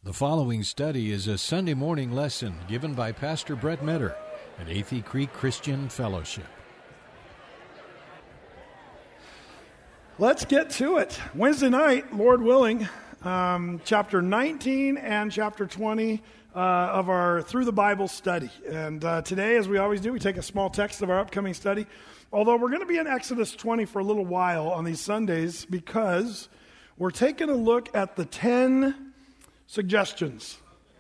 The following study is a Sunday morning lesson given by Pastor Brett Metter at Athey Creek Christian Fellowship. Let's get to it. Wednesday night, Lord willing, chapter 19 and chapter 20 of our Through the Bible study. And today, as we always do, we take a small text of our upcoming study. Although we're going to be in Exodus 20 for a little while on these Sundays because we're taking a look at the 10 suggestions.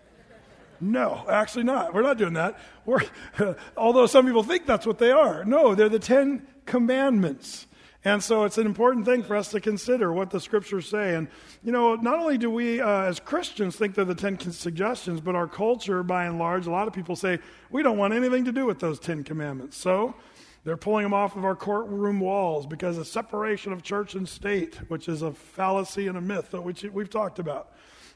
No, actually not. We're not doing that. Although some people think that's what they are. No, they're the 10 commandments. And so it's an important thing for us to consider what the scriptures say. And, you know, not only do we as Christians think they're the 10 suggestions, but our culture, by and large, a lot of people say, we don't want anything to do with those 10 commandments. So they're pulling them off of our courtroom walls because of separation of church and state, which is a fallacy and a myth that we've talked about.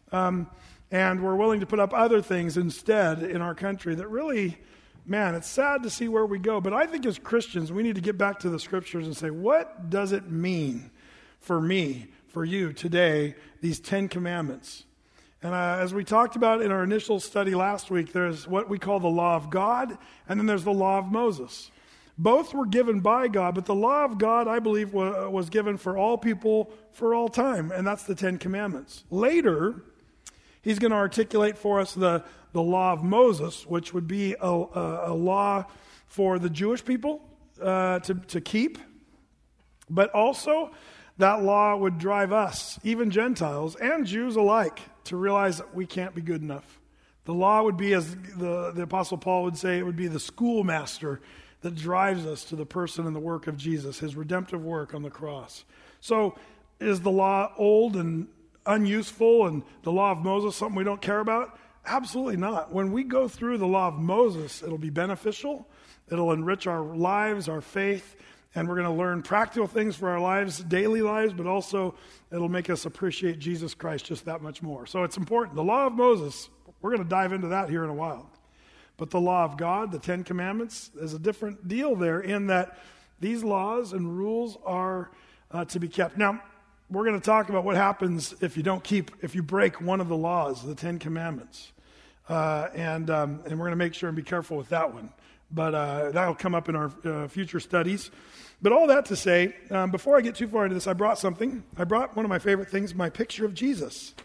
And we're willing to put up other things instead in our country that really, man, it's sad to see where we go. But I think as Christians, we need to get back to the scriptures and say, what does it mean for me, for you today, these 10 commandments? And as we talked about in our initial study last week, there's what we call the law of God, and then there's the law of Moses. Both were given by God, but the law of God, I believe, was given for all people for all time, and that's the 10 commandments. Later, he's going to articulate for us the law of Moses, which would be a law for the Jewish people to keep. But also, that law would drive us, even Gentiles and Jews alike, to realize that we can't be good enough. The law would be, as the Apostle Paul would say, it would be the schoolmaster that drives us to the person and the work of Jesus, his redemptive work on the cross. So, is the law old and unuseful and the law of Moses something we don't care about? Absolutely not. When we go through the law of Moses, it'll be beneficial, it'll enrich our lives, our faith, and we're going to learn practical things for our lives, daily lives, but also it'll make us appreciate Jesus Christ just that much more. So it's important. The law of Moses, we're going to dive into that here in a while. But the law of God, the 10 commandments, there's a different deal there in that these laws and rules are to be kept. Now, we're going to talk about what happens if you break one of the laws, the 10 commandments. And we're going to make sure and be careful with that one. But that'll come up in our future studies. But all that to say, before I get too far into this, I brought something. I brought one of my favorite things, my picture of Jesus.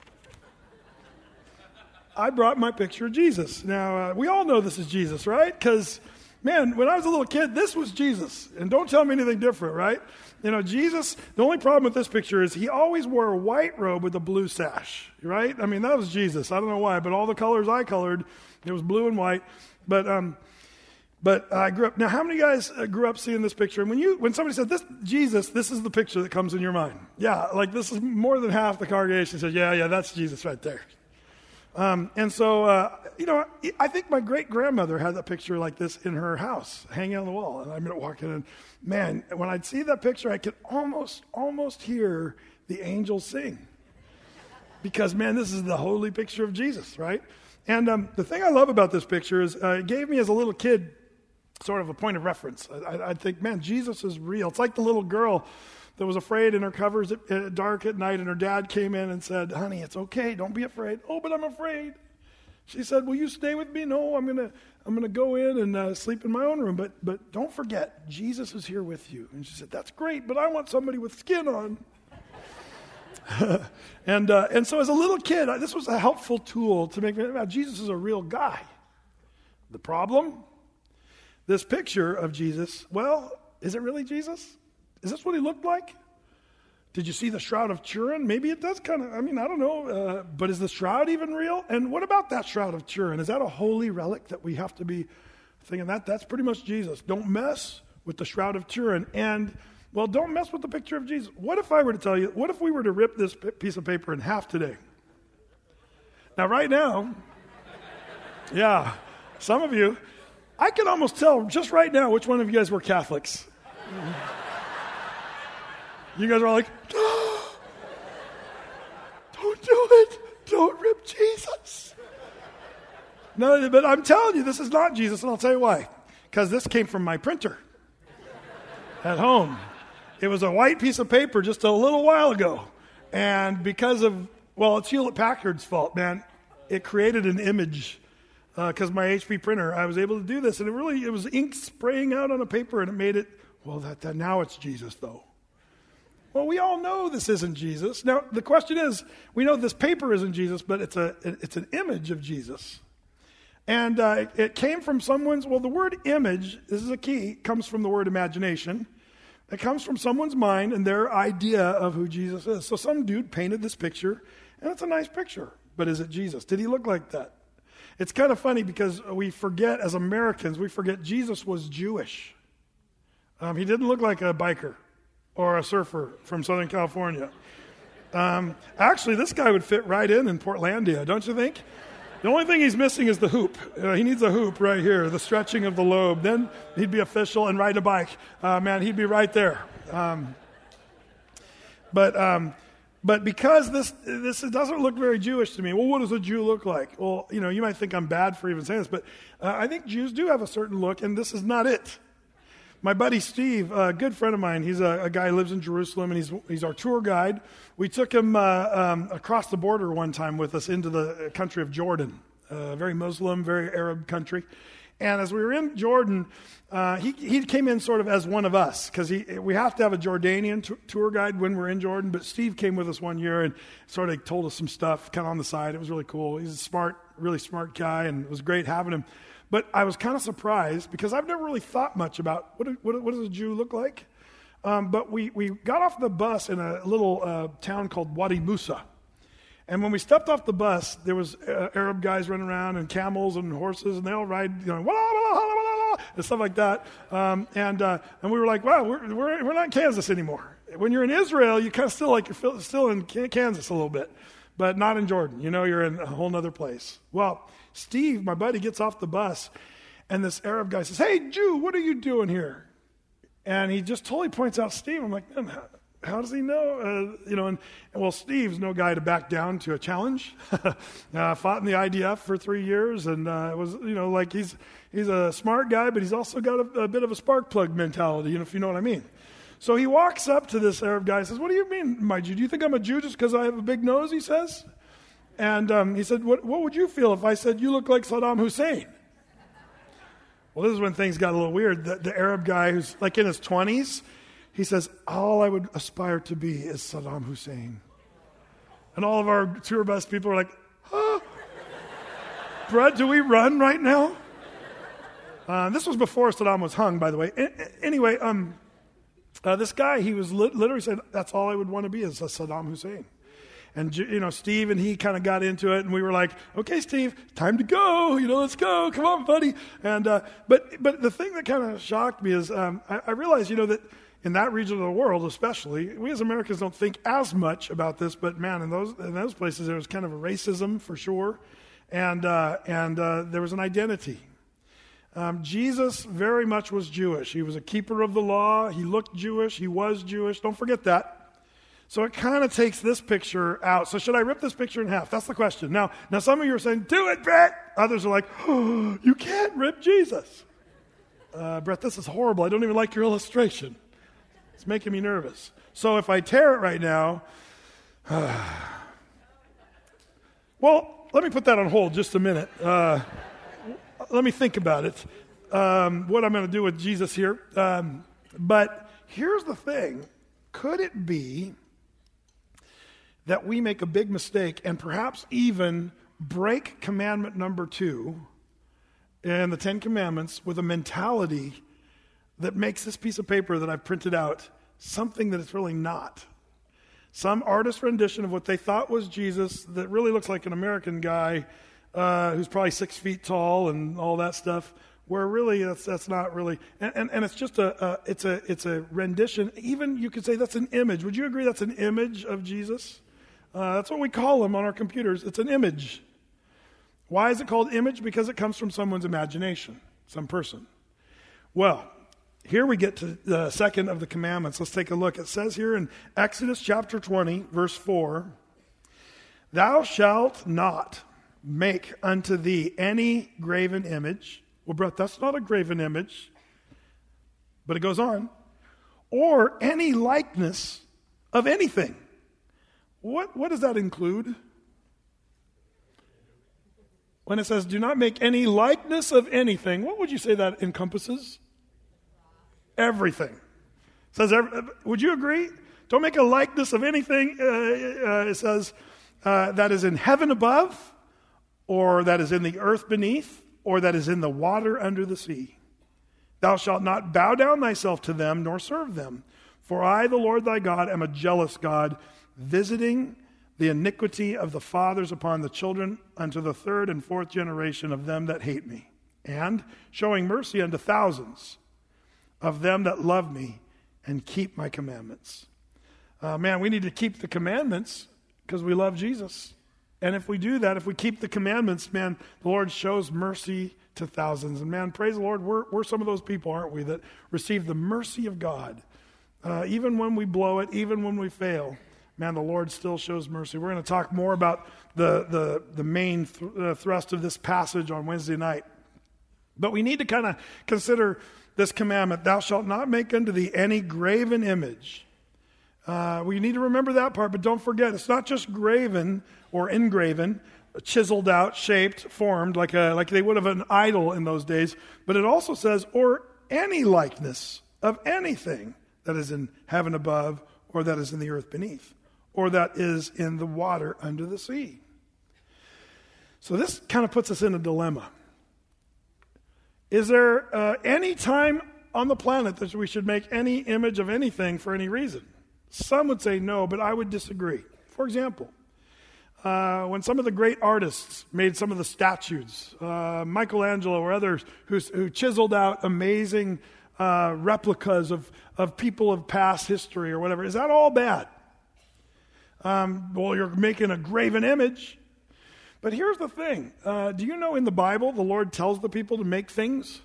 I brought my picture of Jesus. Now, we all know this is Jesus, right? Because, man, when I was a little kid, this was Jesus. And don't tell me anything different, right? You know, Jesus, the only problem with this picture is he always wore a white robe with a blue sash, right? I mean, that was Jesus. I don't know why, but all the colors I colored, it was blue and white. But I grew up. Now, how many guys grew up seeing this picture? And when somebody said, this Jesus, this is the picture that comes in your mind. Yeah, like this is more than half the congregation said, yeah, that's Jesus right there. And so, you know, I think my great-grandmother had that picture like this in her house, hanging on the wall. And I remember walking in, man, when I'd see that picture, I could almost hear the angels sing. Because, man, this is the holy picture of Jesus, right? And the thing I love about this picture is it gave me as a little kid sort of a point of reference. I'd think, man, Jesus is real. It's like the little girl that was afraid in her covers at dark at night, and her dad came in and said, honey, it's okay, don't be afraid. Oh, but I'm afraid. She said, will you stay with me? No, I'm gonna go in and sleep in my own room, but don't forget, Jesus is here with you. And she said, that's great, but I want somebody with skin on. And so as a little kid, this was a helpful tool to make me think, Jesus is a real guy. The problem? This picture of Jesus, well, is it really Jesus? Is this what he looked like? Did you see the Shroud of Turin? Maybe it does kind of, I don't know. But is the shroud even real? And what about that Shroud of Turin? Is that a holy relic that we have to be thinking that's pretty much Jesus? Don't mess with the Shroud of Turin. And, well, don't mess with the picture of Jesus. What if I were to tell you, what if we were to rip this piece of paper in half today? Now, right now, yeah, some of you, I can almost tell just right now which one of you guys were Catholics. You guys are all like, oh, don't do it. Don't rip Jesus. No, but I'm telling you, this is not Jesus, and I'll tell you why. Because this came from my printer at home. It was a white piece of paper just a little while ago. And because of Well, it's Hewlett-Packard's fault, man. It created an image because my HP printer, I was able to do this, and it was ink spraying out on a paper, and it made it, well, that now it's Jesus, though. Well, we all know this isn't Jesus. Now, the question is, we know this paper isn't Jesus, but it's an image of Jesus. And it came from the word image, this is a key, comes from the word imagination. It comes from someone's mind and their idea of who Jesus is. So some dude painted this picture, and it's a nice picture. But is it Jesus? Did he look like that? It's kind of funny because we forget, as Americans, Jesus was Jewish. He didn't look like a biker or a surfer from Southern California. Actually, this guy would fit right in Portlandia, don't you think? The only thing he's missing is the hoop. He needs a hoop right here, the stretching of the lobe. Then he'd be official and riding a bike. Man, he'd be right there. But because this doesn't look very Jewish to me. Well, what does a Jew look like? Well, you might think I'm bad for even saying this, but I think Jews do have a certain look, and this is not it. My buddy Steve, a good friend of mine, he's a guy who lives in Jerusalem, and he's our tour guide. We took him across the border one time with us into the country of Jordan, very Muslim, very Arab country. And as we were in Jordan, he came in sort of as one of us, because we have to have a Jordanian tour guide when we're in Jordan, but Steve came with us one year and sort of told us some stuff kind of on the side. It was really cool. He's a really smart guy, and it was great having him. But I was kind of surprised because I've never really thought much about what does a Jew look like. But we got off the bus in a little town called Wadi Musa. And when we stepped off the bus, there was Arab guys running around and camels and horses, and they all ride, wah, wah, wah, wah, and stuff like that. And we were like, wow, we're not in Kansas anymore. When you're in Israel, you kind of still like you're still in Kansas a little bit, but not in Jordan. You're in a whole other place. Well, Steve, my buddy, gets off the bus, and this Arab guy says, "Hey, Jew, what are you doing here?" And he just totally points out Steve. I'm like, man, how does he know? And well, Steve's no guy to back down to a challenge. Fought in the IDF for 3 years, and it was, like he's a smart guy, but he's also got a bit of a spark plug mentality, if you know what I mean. So he walks up to this Arab guy and says, "What do you mean, my Jew? Do you think I'm a Jew just because I have a big nose?" He says. And he said, what would you feel if I said you look like Saddam Hussein? Well, this is when things got a little weird. The Arab guy who's like in his 20s, he says, "All I would aspire to be is Saddam Hussein." And all of our tour bus people are like, "Huh? Brett, do we run right now?" This was before Saddam was hung, by the way. Anyway, this guy, he was literally said, "That's all I would want to be is a Saddam Hussein." And, Steve and he kind of got into it, and we were like, "Okay, Steve, time to go. Let's go. Come on, buddy." And but the thing that kind of shocked me is I realized, that in that region of the world, especially, we as Americans don't think as much about this. But man, in those places, there was kind of a racism for sure, and there was an identity. Jesus very much was Jewish. He was a keeper of the law. He looked Jewish. He was Jewish. Don't forget that. So it kind of takes this picture out. So should I rip this picture in half? That's the question. Now some of you are saying, "Do it, Brett." Others are like, "Oh, you can't rip Jesus." Brett, this is horrible. I don't even like your illustration. It's making me nervous. So if I tear it right now, well, let me put that on hold just a minute. Let me think about it, what I'm going to do with Jesus here. But here's the thing. Could it be that we make a big mistake and perhaps even break commandment number 2 in the 10 Commandments with a mentality that makes this piece of paper that I've printed out something that it's really not? Some artist rendition of what they thought was Jesus that really looks like an American guy who's probably 6 feet tall and all that stuff, where really that's not really, and it's just it's a rendition. Even you could say that's an image. Would you agree that's an image of Jesus? That's what we call them on our computers. It's an image. Why is it called image? Because it comes from someone's imagination, some person. Well, here we get to the second of the commandments. Let's take a look. It says here in Exodus chapter 20, verse 4, "Thou shalt not make unto thee any graven image." Well, Brett, that's not a graven image. But it goes on. "Or any likeness of anything." What does that include? When it says, do not make any likeness of anything, what would you say that encompasses? Everything. It says, would you agree? Don't make a likeness of anything, it says, that is in heaven above, or that is in the earth beneath, or that is in the water under the sea. Thou shalt not bow down thyself to them, nor serve them. For I, the Lord thy God, am a jealous God, visiting the iniquity of the fathers upon the children unto the third and fourth generation of them that hate me, and showing mercy unto thousands of them that love me and keep my commandments. Man, we need to keep the commandments because we love Jesus. And if we do that, if we keep the commandments, man, the Lord shows mercy to thousands. And man, praise the Lord, we're some of those people, aren't we, that receive the mercy of God. Even when we blow it, even when we fail, man, the Lord still shows mercy. We're going to talk more about the main thrust of this passage on Wednesday night. But we need to kind of consider this commandment, thou shalt not make unto thee any graven image. We need to remember that part, but don't forget, it's not just graven or engraven, chiseled out, shaped, formed, like they would have an idol in those days, but it also says, or any likeness of anything that is in heaven above, or that is in the earth beneath, or that is in the water under the sea. So this kind of puts us in a dilemma. Is there any time on the planet that we should make any image of anything for any reason? Some would say no, but I would disagree. For example, when some of the great artists made some of the statues, Michelangelo or others who chiseled out amazing replicas of people of past history or whatever, is that all bad? Well, you're making a graven image. But here's the thing. Do you know in the Bible the Lord tells the people to make things?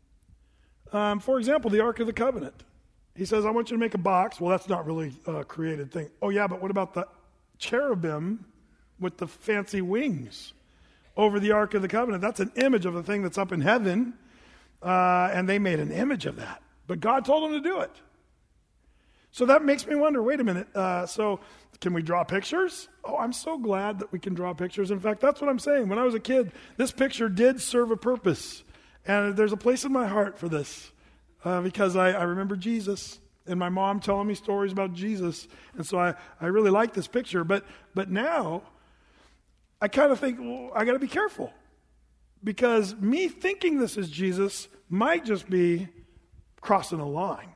For example, the Ark of the Covenant. He says, I want you to make a box. Well, that's not really a created thing. Oh, yeah, but what about the cherubim with the fancy wings over the Ark of the Covenant? That's an image of the thing that's up in heaven, and they made an image of that. But God told them to do it. So that makes me wonder, wait a minute, so can we draw pictures? Oh, I'm so glad that we can draw pictures. In fact, that's what I'm saying. When I was a kid, this picture did serve a purpose. And there's a place in my heart for this. Because I remember Jesus and my mom telling me stories about Jesus. And so I really like this picture. But now, I kind of think, well, I got to be careful. Because me thinking this is Jesus might just be crossing a line.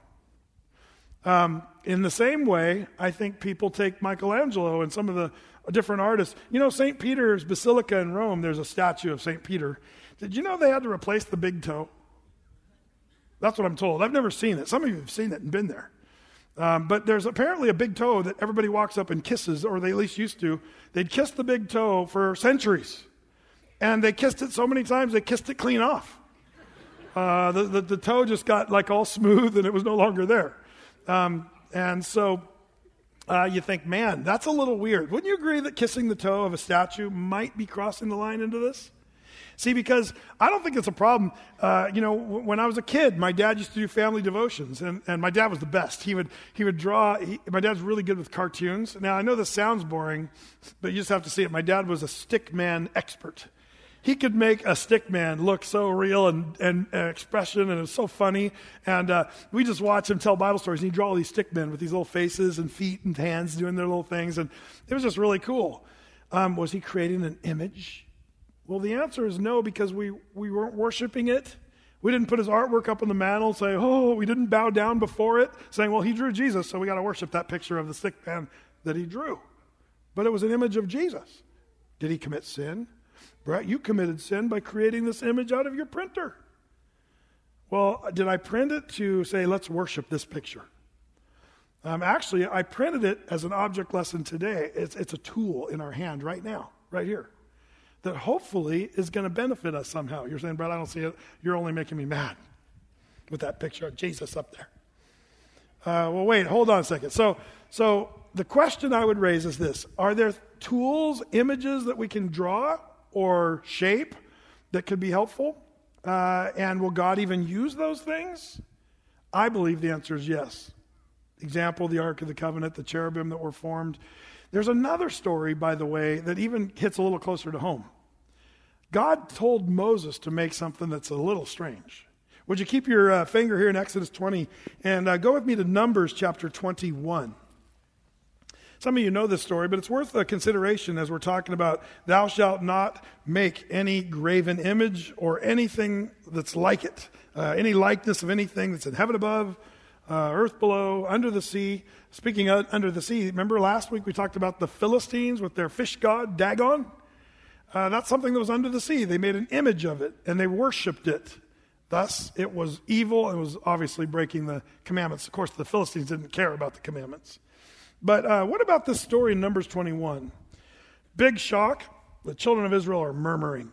In the same way, I think people take Michelangelo and some of the different artists. You know, St. Peter's Basilica in Rome, there's a statue of St. Peter. Did you know they had to replace the big toe? That's what I'm told. I've never seen it. Some of you have seen it and been there. But there's apparently a big toe that everybody walks up and kisses, or they at least used to. They'd kiss the big toe for centuries. And they kissed it so many times, they kissed it clean off. The toe just got like all smooth and it was no longer there. And so you think, man, that's a little weird. Wouldn't you agree that kissing the toe of a statue might be crossing the line into this? See, because I don't think it's a problem. When I was a kid, my dad used to do family devotions, and my dad was the best. He would draw. My dad's really good with cartoons. Now, I know this sounds boring, but you just have to see it. My dad was a stick man expert. He could make a stick man look so real and expression, and it was so funny. And we just watch him tell Bible stories, and he'd draw all these stick men with these little faces and feet and hands doing their little things, and it was just really cool. Was he creating an image? Well, the answer is no, because we weren't worshiping it. We didn't put his artwork up on the mantle and say, oh, we didn't bow down before it, saying, well, he drew Jesus, so we got to worship that picture of the stick man that he drew. But it was an image of Jesus. Did he commit sin? Brett, you committed sin by creating this image out of your printer. Well, did I print it to say, let's worship this picture? Actually, I printed it as an object lesson today. It's a tool in our hand right now, right here, that hopefully is going to benefit us somehow. You're saying, Brett, I don't see it. You're only making me mad with that picture of Jesus up there. Well, wait, hold on a second. So the question I would raise is this. Are there tools, images that we can draw or shape that could be helpful? And will God even use those things? I believe the answer is yes. Example, the Ark of the Covenant, the cherubim that were formed. There's another story, by the way, that even hits a little closer to home. God told Moses to make something that's a little strange. Would you keep your finger here in Exodus 20 and go with me to Numbers chapter 21. Some of you know this story, but it's worth a consideration as we're talking about thou shalt not make any graven image or anything that's like it, any likeness of anything that's in heaven above, earth below, under the sea. Speaking of under the sea, remember last week we talked about the Philistines with their fish god, Dagon? That's something that was under the sea. They made an image of it, and they worshipped it. Thus, it was evil and was obviously breaking the commandments. Of course, the Philistines didn't care about the commandments. But what about this story in Numbers 21? Big shock. The children of Israel are murmuring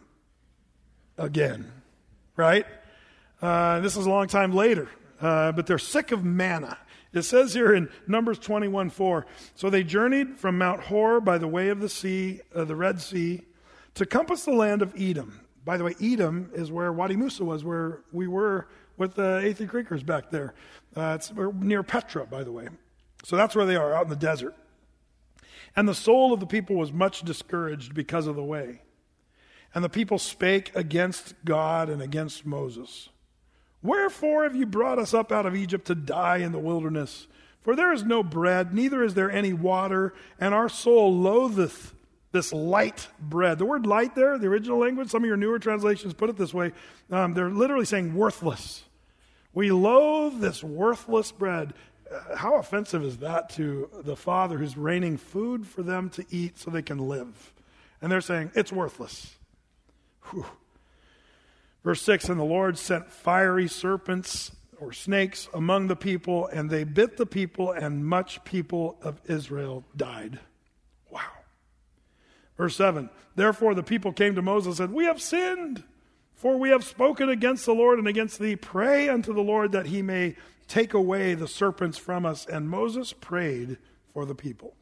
again, right? This is a long time later, but they're sick of manna. It says here in Numbers 21:4, so they journeyed from Mount Hor by the way of the sea, the Red Sea, to compass the land of Edom. By the way, Edom is where Wadi Musa was, where we were with the Athey Creekers back there. We're near Petra, by the way. So that's where they are, out in the desert. And the soul of the people was much discouraged because of the way. And the people spake against God and against Moses. Wherefore have you brought us up out of Egypt to die in the wilderness? For there is no bread, neither is there any water, and our soul loatheth this light bread. The word light there, the original language, some of your newer translations put it this way. They're literally saying worthless. We loathe this worthless bread. How offensive is that to the Father who's raining food for them to eat so they can live? And they're saying, it's worthless. Whew. Verse 6, and the Lord sent fiery serpents or snakes among the people, and they bit the people, and much people of Israel died. Wow. Verse 7, therefore the people came to Moses and said, we have sinned, for we have spoken against the Lord and against thee. Pray unto the Lord that he may take away the serpents from us. And Moses prayed for the people.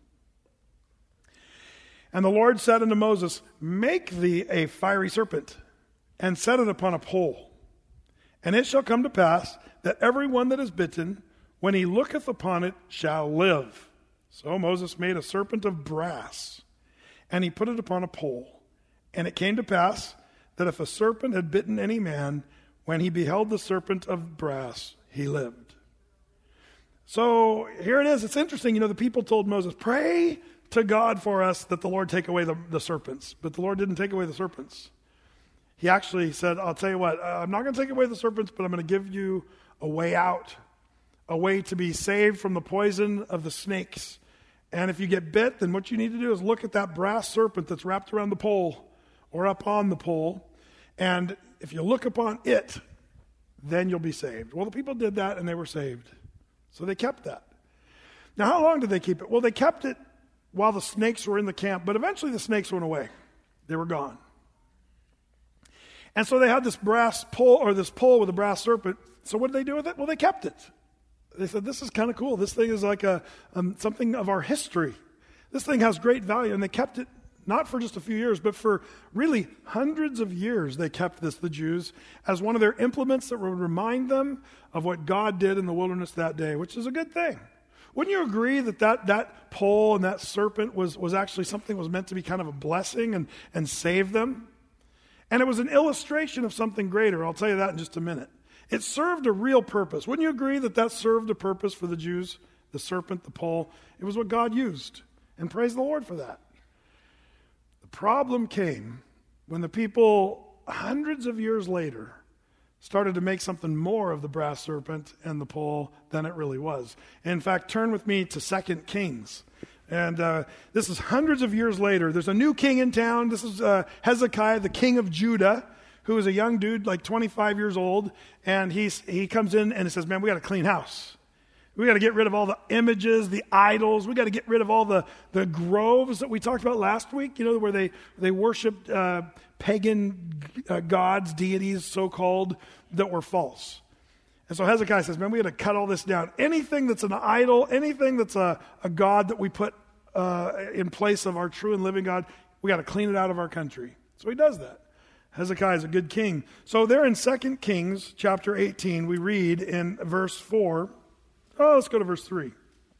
And the Lord said unto Moses, make thee a fiery serpent, and set it upon a pole. And it shall come to pass that every one that is bitten, when he looketh upon it, shall live. So Moses made a serpent of brass, and he put it upon a pole. And it came to pass that if a serpent had bitten any man, when he beheld the serpent of brass, he lived. So here it is. It's interesting. The people told Moses, pray to God for us that the Lord take away the serpents. But the Lord didn't take away the serpents. He actually said, I'll tell you what, I'm not going to take away the serpents, but I'm going to give you a way out, a way to be saved from the poison of the snakes. And if you get bit, then what you need to do is look at that brass serpent that's wrapped around the pole or up on the pole. And if you look upon it, then you'll be saved. Well, the people did that and they were saved. So they kept that. Now, how long did they keep it? Well, they kept it while the snakes were in the camp, but eventually the snakes went away. They were gone. And so they had this brass pole, or this pole with a brass serpent. So what did they do with it? Well, they kept it. They said, this is kind of cool. This thing is like something of our history. This thing has great value. And they kept it not for just a few years, but for really hundreds of years. They kept this, the Jews, as one of their implements that would remind them of what God did in the wilderness that day, which is a good thing. Wouldn't you agree that pole and that serpent was actually something that was meant to be kind of a blessing and save them? And it was an illustration of something greater. I'll tell you that in just a minute. It served a real purpose. Wouldn't you agree that served a purpose for the Jews? The serpent, the pole. It was what God used. And praise the Lord for that. The problem came when the people, hundreds of years later, started to make something more of the brass serpent and the pole than it really was. In fact, turn with me to 2 Kings. And this is hundreds of years later. There's a new king in town. This is Hezekiah, the king of Judah, who is a young dude, like 25 years old. And he comes in and he says, man, we got to clean house. We got to get rid of all the images, the idols. We got to get rid of all the groves that we talked about last week, where they worshiped pagan gods, deities, so-called, that were false. And so Hezekiah says, man, we got to cut all this down. Anything that's an idol, anything that's a god that we put in place of our true and living God, we got to clean it out of our country. So he does that. Hezekiah is a good king. So there in 2 Kings chapter 18, we read in verse 4. Oh, let's go to verse 3.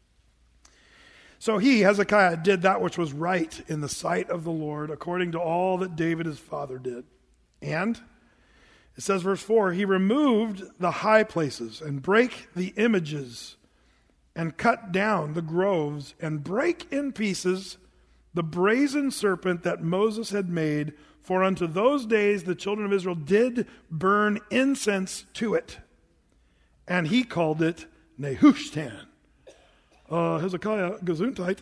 So he, Hezekiah, did that which was right in the sight of the Lord, according to all that David his father did. And it says, verse 4, he removed the high places and brake the images and cut down the groves and brake in pieces the brazen serpent that Moses had made. For unto those days the children of Israel did burn incense to it. And he called it Nehushtan. Hezekiah Gesundheit.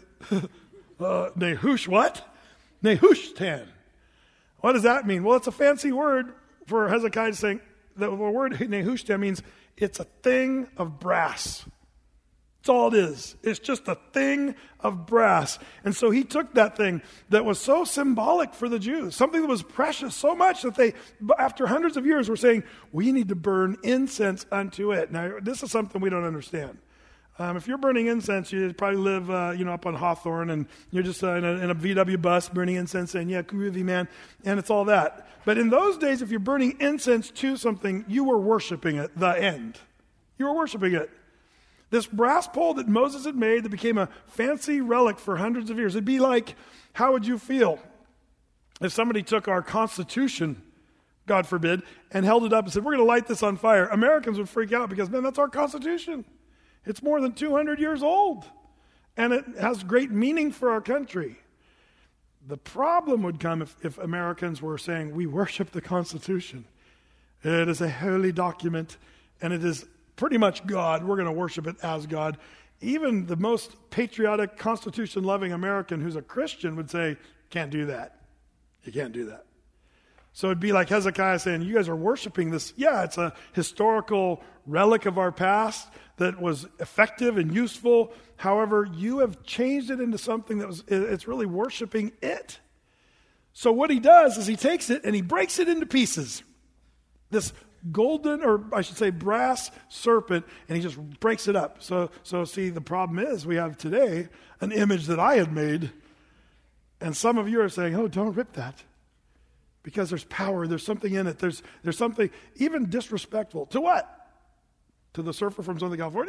Nehush what? Nehushtan. What does that mean? Well, it's a fancy word for Hezekiah saying, the word Nehushtan means it's a thing of brass. That's all it is. It's just a thing of brass. And so he took that thing that was so symbolic for the Jews, something that was precious so much that they, after hundreds of years, were saying, we need to burn incense unto it. Now, this is something we don't understand. If you're burning incense, you probably live, up on Hawthorne, and you're just in a VW bus burning incense, saying, yeah, groovy, man, and it's all that. But in those days, if you're burning incense to something, you were worshiping it, the end. You were worshiping it. This brass pole that Moses had made that became a fancy relic for hundreds of years. It'd be like, how would you feel if somebody took our Constitution, God forbid, and held it up and said, we're going to light this on fire? Americans would freak out because, man, that's our Constitution. It's more than 200 years old, and it has great meaning for our country. The problem would come if Americans were saying, we worship the Constitution. It is a holy document, and it is pretty much God. We're going to worship it as God. Even the most patriotic, Constitution-loving American who's a Christian would say, can't do that. You can't do that. So it'd be like Hezekiah saying, you guys are worshiping this. Yeah, it's a historical relic of our past that was effective and useful. However, you have changed it into something it's really worshiping it. So what he does is he takes it and he breaks it into pieces. This golden, or I should say brass serpent, and he just breaks it up. So see, the problem is we have today an image that I had made, and some of you are saying, oh, don't rip that. Because there's power, there's something in it, there's something even disrespectful. To what? To the surfer from Southern California?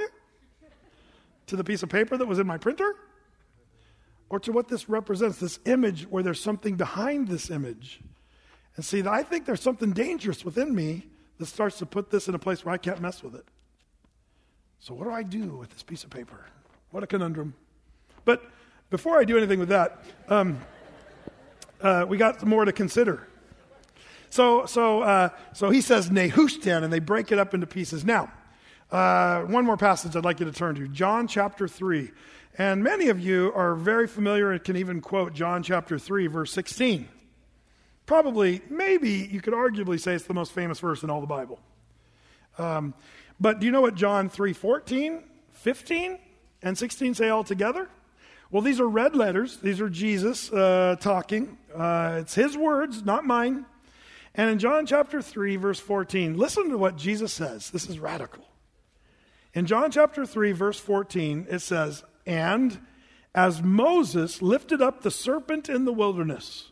To the piece of paper that was in my printer? Or to what this represents, this image where there's something behind this image? And see, I think there's something dangerous within me that starts to put this in a place where I can't mess with it. So what do I do with this piece of paper? What a conundrum. But before I do anything with that, we got more to consider. So he says Nehushtan, and they break it up into pieces. Now, one more passage I'd like you to turn to, John chapter 3. And many of you are very familiar and can even quote John chapter 3, verse 16. Probably, maybe you could arguably say it's the most famous verse in all the Bible. But do you know what John 3:14, 15, and 16 say all together? Well, these are red letters. These are Jesus talking. It's his words, not mine. And in John chapter 3, verse 14, listen to what Jesus says. This is radical. In John chapter 3, verse 14, it says, and as Moses lifted up the serpent in the wilderness,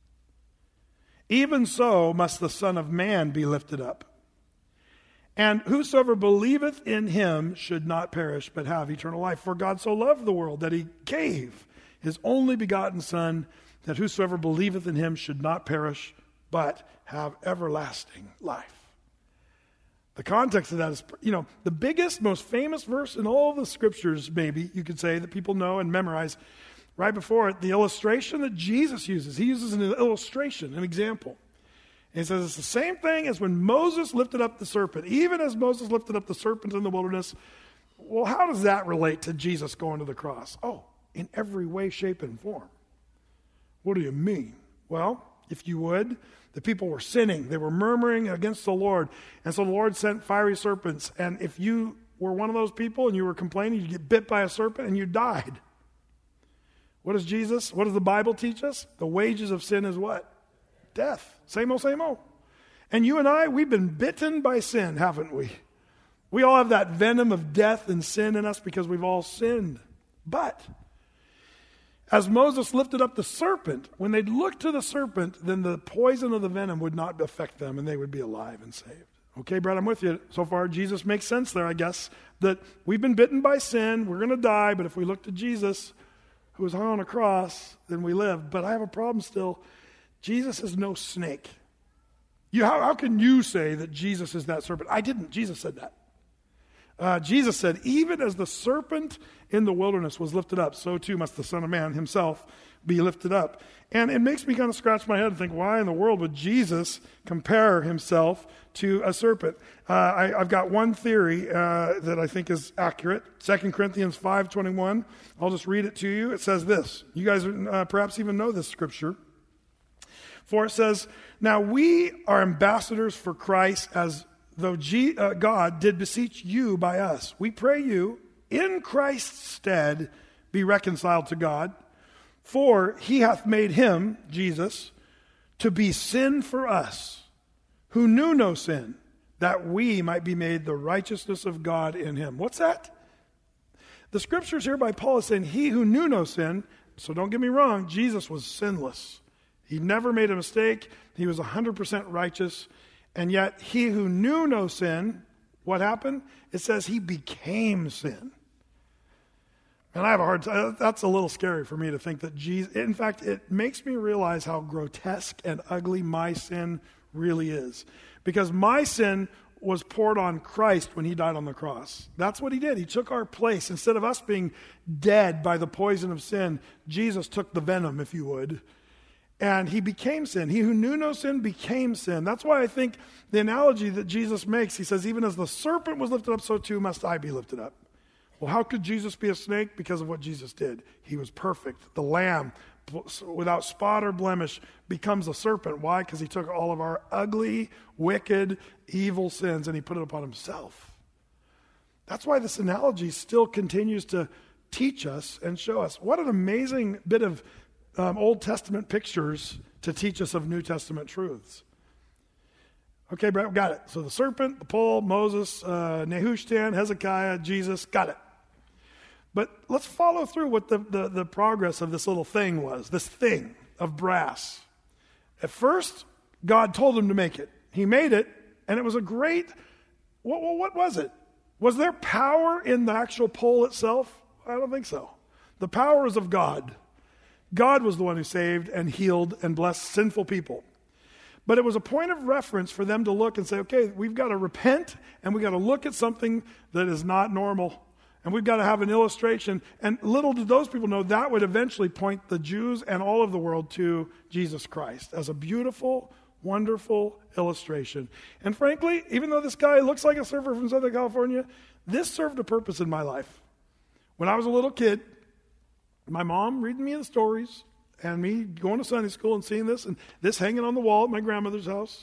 even so must the Son of Man be lifted up. And whosoever believeth in him should not perish, but have eternal life. For God so loved the world that he gave his only begotten Son, that whosoever believeth in him should not perish, but have everlasting life. The context of that is, the biggest, most famous verse in all the scriptures, maybe, you could say, that people know and memorize. Right before it, the illustration that Jesus uses. He uses an illustration, an example. And he says it's the same thing as when Moses lifted up the serpent. Even as Moses lifted up the serpent in the wilderness, well, how does that relate to Jesus going to the cross? Oh, in every way, shape, and form. What do you mean? Well, if you would, the people were sinning. They were murmuring against the Lord. And so the Lord sent fiery serpents. And if you were one of those people and you were complaining, you'd get bit by a serpent and you died. What does the Bible teach us? The wages of sin is what? Death. Same old, same old. And you and I, we've been bitten by sin, haven't we? We all have that venom of death and sin in us because we've all sinned. But as Moses lifted up the serpent, when they'd look to the serpent, then the poison of the venom would not affect them and they would be alive and saved. Okay, Brad, I'm with you. So far, Jesus makes sense there, I guess, that we've been bitten by sin, we're going to die, but if we look to Jesus, who was hung on a cross, then we live. But I have a problem still. Jesus is no snake. How can you say that Jesus is that serpent? I didn't. Jesus said that. Jesus said, even as the serpent in the wilderness was lifted up, so too must the Son of Man himself be lifted up. And it makes me kind of scratch my head and think, why in the world would Jesus compare himself to a serpent? I've got one theory that I think is accurate. 2 Corinthians 5:21. I'll just read it to you. It says this. You guys perhaps even know this scripture. For it says, now we are ambassadors for Christ, as though God did beseech you by us. We pray you, in Christ's stead, be reconciled to God. For he hath made him, Jesus, to be sin for us, who knew no sin, that we might be made the righteousness of God in him. What's that? The scriptures here by Paul is saying, he who knew no sin, so don't get me wrong, Jesus was sinless. He never made a mistake. He was 100% righteous. And yet, he who knew no sin, what happened? It says he became sin. And I have a hard time. That's a little scary for me to think that Jesus, in fact, it makes me realize how grotesque and ugly my sin really is. Because my sin was poured on Christ when he died on the cross. That's what he did. He took our place. Instead of us being dead by the poison of sin, Jesus took the venom, if you would, and he became sin. He who knew no sin became sin. That's why I think the analogy that Jesus makes, he says, even as the serpent was lifted up, so too must I be lifted up. Well, how could Jesus be a snake? Because of what Jesus did. He was perfect. The lamb, without spot or blemish, becomes a serpent. Why? Because he took all of our ugly, wicked, evil sins and he put it upon himself. That's why this analogy still continues to teach us and show us. What an amazing bit of Old Testament pictures to teach us of New Testament truths. Okay, Brett, got it. So the serpent, the pole, Moses, Nehushtan, Hezekiah, Jesus, got it. But let's follow through what the progress of this little thing was, this thing of brass. At first, God told him to make it. He made it, and it was a great, what was it? Was there power in the actual pole itself? I don't think so. The power is of God. God was the one who saved and healed and blessed sinful people. But it was a point of reference for them to look and say, okay, we've got to repent and we've got to look at something that is not normal. And we've got to have an illustration. And little did those people know that would eventually point the Jews and all of the world to Jesus Christ as a beautiful, wonderful illustration. And frankly, even though this guy looks like a surfer from Southern California, this served a purpose in my life. When I was a little kid, my mom reading me the stories and me going to Sunday school and seeing this and this hanging on the wall at my grandmother's house,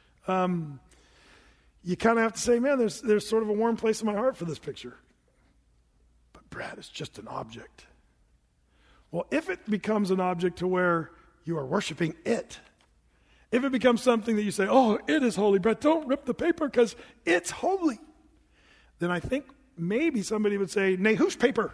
you kind of have to say, man, there's sort of a warm place in my heart for this picture. But Brad, it's just an object. Well, if it becomes an object to where you are worshiping it, if it becomes something that you say, oh, it is holy, Brad, don't rip the paper because it's holy, then I think maybe somebody would say, Nehush paper.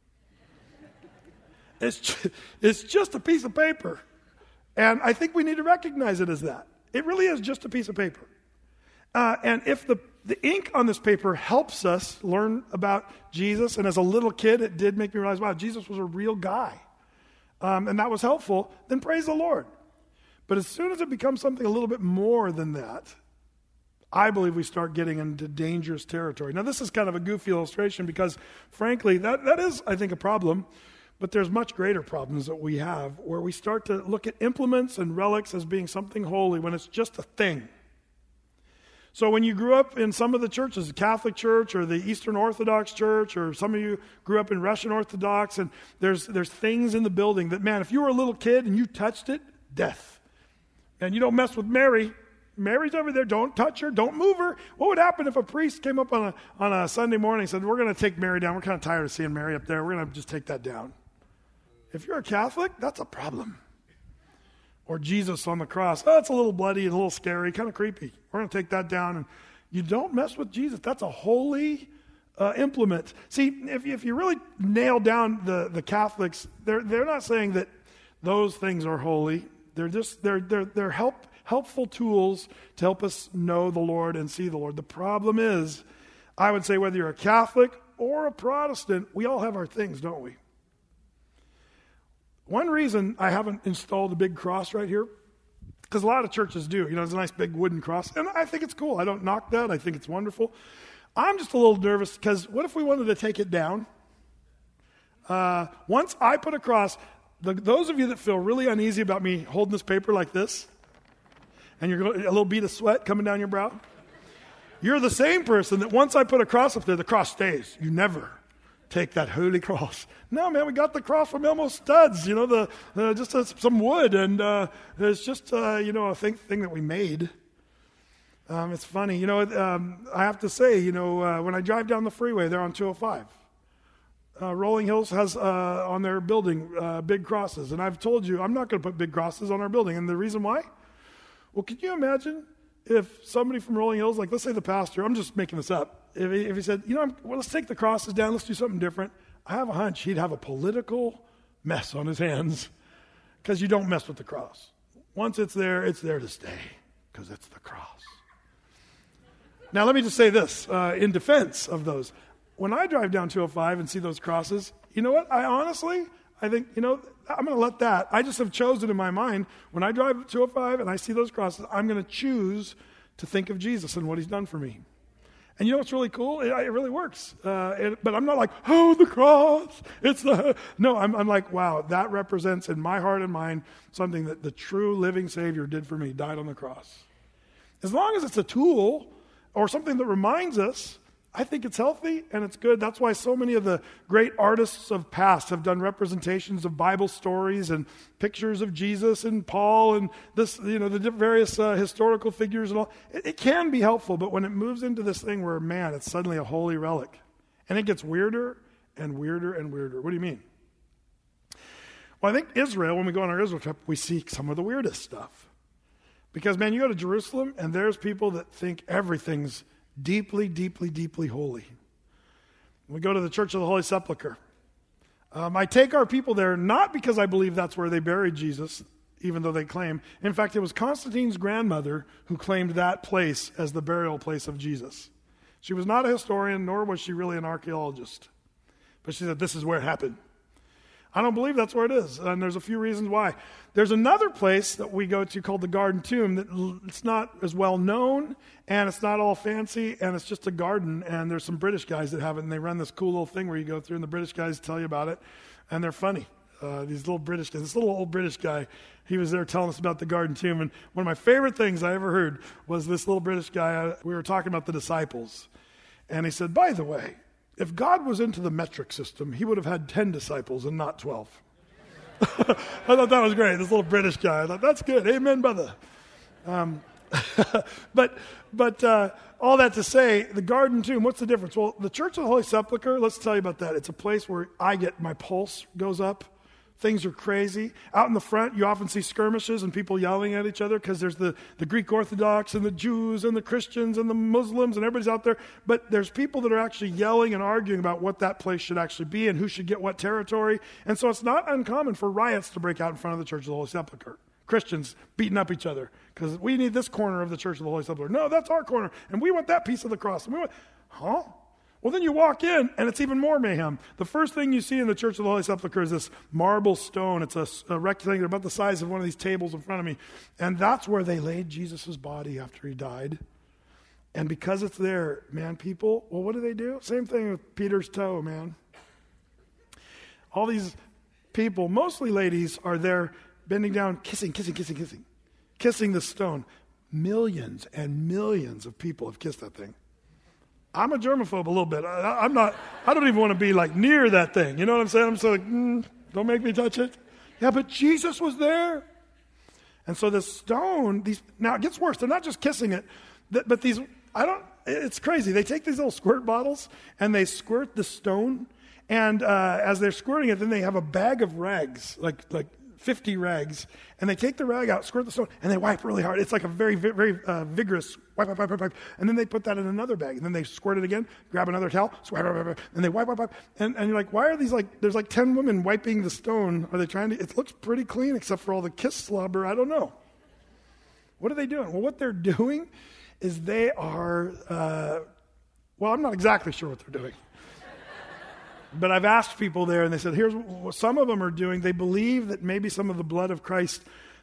It's just a piece of paper. And I think we need to recognize it as that. It really is just a piece of paper. And if the ink on this paper helps us learn about Jesus, and as a little kid it did make me realize, wow, Jesus was a real guy, and that was helpful, then praise the Lord. But as soon as it becomes something a little bit more than that, I believe we start getting into dangerous territory. Now, this is kind of a goofy illustration because, frankly, that is, I think, a problem. But there's much greater problems that we have where we start to look at implements and relics as being something holy when it's just a thing. So when you grew up in some of the churches, the Catholic Church or the Eastern Orthodox Church, or some of you grew up in Russian Orthodox, and there's things in the building that, man, if you were a little kid and you touched it, death. And you don't mess with Mary. Mary's over there. Don't touch her. Don't move her. What would happen if a priest came up on a Sunday morning and said, we're going to take Mary down. We're kind of tired of seeing Mary up there. We're going to just take that down. If you're a Catholic, that's a problem. Or Jesus on the cross. Oh, it's a little bloody and a little scary, kind of creepy. We're going to take that down. And you don't mess with Jesus. That's a holy implement. See, if you really nail down the Catholics, they're not saying that those things are holy. They're helpful tools to help us know the Lord and see the Lord. The problem is, I would say whether you're a Catholic or a Protestant, we all have our things, don't we? One reason I haven't installed a big cross right here Because a lot of churches do. There's a nice big wooden cross. And I think it's cool. I don't knock that. I think it's wonderful. I'm just a little nervous because what if we wanted to take it down? Once I put a cross, those of you that feel really uneasy about me holding this paper like this, and you're a little bead of sweat coming down your brow, you're the same person that once I put a cross up there, the cross stays. You never take that holy cross. No, man, we got the cross from Elmo Studs, just some wood, and it's just, a thing that we made. It's funny, I have to say, when I drive down the freeway there on 205, Rolling Hills has on their building big crosses, and I've told you I'm not going to put big crosses on our building, and the reason why? Well, can you imagine if somebody from Rolling Hills, like let's say the pastor, I'm just making this up, if he said, let's take the crosses down, let's do something different, I have a hunch he'd have a political mess on his hands because you don't mess with the cross. Once it's there to stay because it's the cross. Now, let me just say this in defense of those. When I drive down 205 and see those crosses, you know what? I think, I'm going to let that. I just have chosen in my mind, when I drive 205 and I see those crosses, I'm going to choose to think of Jesus and what he's done for me. And you know what's really cool? It really works. But I'm not like, oh, the cross. No, I'm like, wow, that represents in my heart and mind something that the true living Savior did for me, died on the cross. As long as it's a tool or something that reminds us, I think it's healthy and it's good. That's why so many of the great artists of past have done representations of Bible stories and pictures of Jesus and Paul and this, the various historical figures and all. It can be helpful, but when it moves into this thing where, man, it's suddenly a holy relic, and it gets weirder and weirder and weirder. What do you mean? Well, I think Israel, when we go on our Israel trip, we see some of the weirdest stuff. Because, man, you go to Jerusalem, and there's people that think everything's deeply, deeply, deeply holy. We go to the Church of the Holy Sepulchre. I take our people there not because I believe that's where they buried Jesus, even though they claim. In fact, it was Constantine's grandmother who claimed that place as the burial place of Jesus. She was not a historian, nor was she really an archaeologist. But she said, this is where it happened. I don't believe that's where it is, and there's a few reasons why. There's another place that we go to called the Garden Tomb that it's not as well known, and it's not all fancy, and it's just a garden, and there's some British guys that have it, and they run this cool little thing where you go through, and the British guys tell you about it, and they're funny. These little British guys, this little old British guy, he was there telling us about the Garden Tomb, and one of my favorite things I ever heard was this little British guy, we were talking about the disciples, and he said, by the way, if God was into the metric system, he would have had 10 disciples and not 12. I thought that was great, this little British guy. I thought, that's good. Amen, brother. But all that to say, the Garden Tomb, what's the difference? Well, the Church of the Holy Sepulchre, let's tell you about that. It's a place where my pulse goes up. Things are crazy. Out in the front, you often see skirmishes and people yelling at each other because there's the Greek Orthodox and the Jews and the Christians and the Muslims and everybody's out there. But there's people that are actually yelling and arguing about what that place should actually be and who should get what territory. And so it's not uncommon for riots to break out in front of the Church of the Holy Sepulchre. Christians beating up each other because we need this corner of the Church of the Holy Sepulchre. No, that's our corner. And we want that piece of the cross. And huh? Well, then you walk in, and it's even more mayhem. The first thing you see in the Church of the Holy Sepulchre is this marble stone. It's a rectangle about the size of one of these tables in front of me. And that's where they laid Jesus' body after he died. And because it's there, man, people, well, what do? Same thing with Peter's toe, man. All these people, mostly ladies, are there bending down, kissing the stone. Millions and millions of people have kissed that thing. I'm a germaphobe a little bit. I don't even want to be like near that thing. You know what I'm saying? I'm so like, don't make me touch it. Yeah, but Jesus was there. And so this stone, now it gets worse. They're not just kissing it, but it's crazy. They take these little squirt bottles and they squirt the stone. And as they're squirting it, then they have a bag of rags, like 50 rags, and they take the rag out, squirt the stone, and they wipe really hard. It's like a very, very vigorous wipe. And then they put that in another bag, and then they squirt it again, grab another towel, and they wipe. And you're like, why are these there's 10 women wiping the stone. Are they trying to, it looks pretty clean except for all the kiss slobber. I don't know. What are they doing? Well, what they're doing is they are, I'm not exactly sure what they're doing. But I've asked people there, and they said, here's what some of them are doing. They believe that maybe some of the blood of Christ